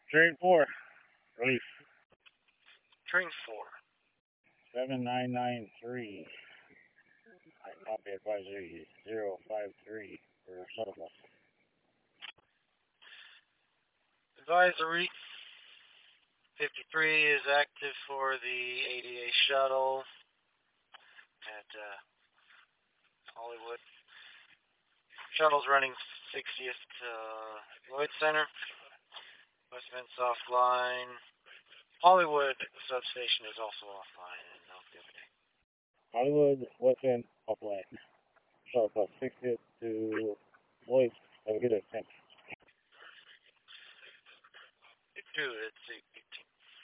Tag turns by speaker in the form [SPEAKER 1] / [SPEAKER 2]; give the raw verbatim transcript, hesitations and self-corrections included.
[SPEAKER 1] Train four, release.
[SPEAKER 2] Train four.
[SPEAKER 1] seven nine nine three. I copy advisory zero five three for shuttle bus.
[SPEAKER 2] Advisory fifty-three is active for the A D A shuttle at uh, Hollywood. Shuttle's running sixtieth to Lloyd Center. West Bend offline. Hollywood substation is also offline and no activity.
[SPEAKER 1] Hollywood, West End, offline. Shuttle bus sixtieth to Lloyd. Have a good day. Thanks.
[SPEAKER 2] Dude, it's